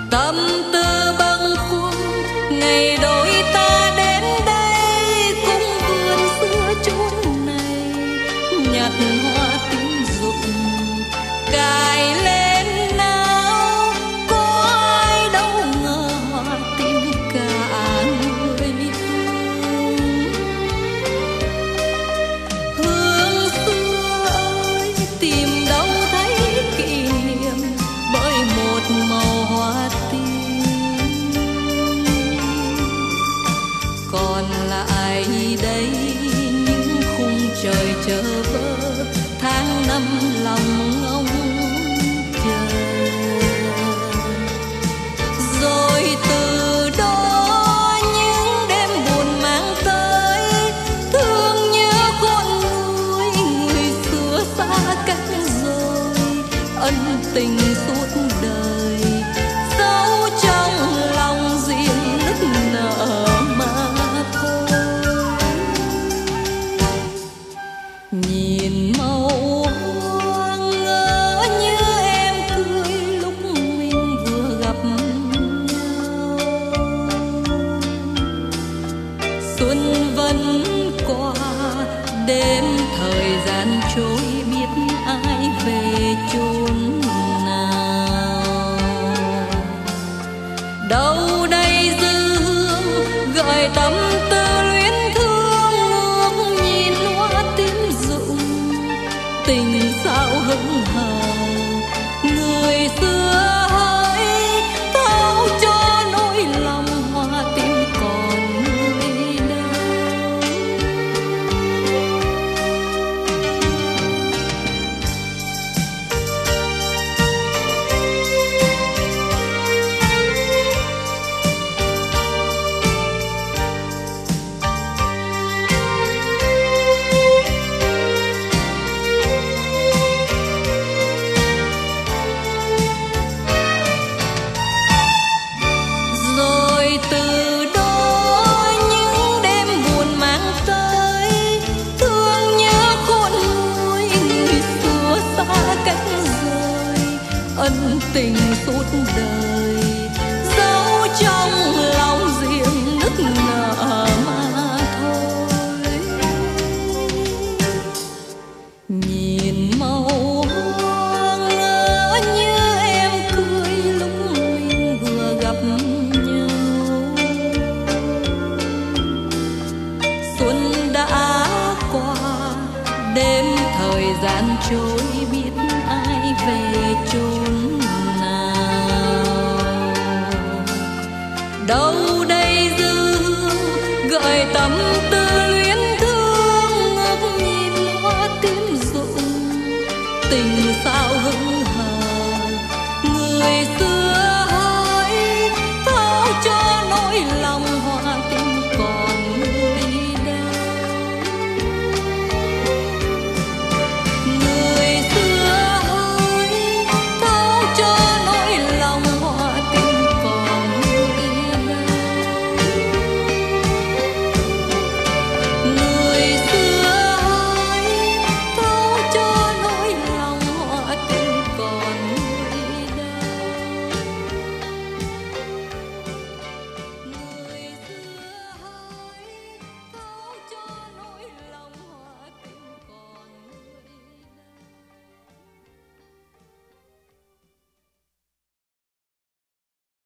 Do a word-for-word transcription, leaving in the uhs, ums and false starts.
tâm tư bâng khuâng ngày đôi ta đến đây cũng vườn giữa chốn này nhặt hoa tím rụng cài lên áo có ai đâu ngờ hoa tím cả người hương xưa ơi tìm đâu thấy kỷ niệm bởi một màu hoa tím còn lại đây những khung trời chờ vơ tháng năm lòng ngóng chờ rồi từ đó những đêm buồn mang tới thương nhớ con người người xưa xa cách rồi ân tình suốt đời dấu trong lòng riêng nức nở mà thôi. Nhìn màu hoa ngỡ như em cười lúc mình vừa gặp nhau xuân vẫn qua đêm thời gian trôi biết ai về chốn nào đâu đây dư hương gợi tâm tư luyến thương ngước nhìn hoa tím rụng tình sao hững hờ người xưa hỡi thao cho nỗi lòng hoa tím còn người đâu. Rồi từ đó những đêm buồn mang tới thương nhớ khôn nguôi người xưa xa cách rồi ân tình suốt đời dấu trong lòng riêng nức nở mà thôi. Nhìn màu hoa ngỡ như em cười lúc mình vừa gặp nhau xuân đã qua đêm thời gian trôi biết ai về chốn nào đâu đây dư hương gợi tâm tư luyến thương ngước nhìn hoa tím rụng tình sao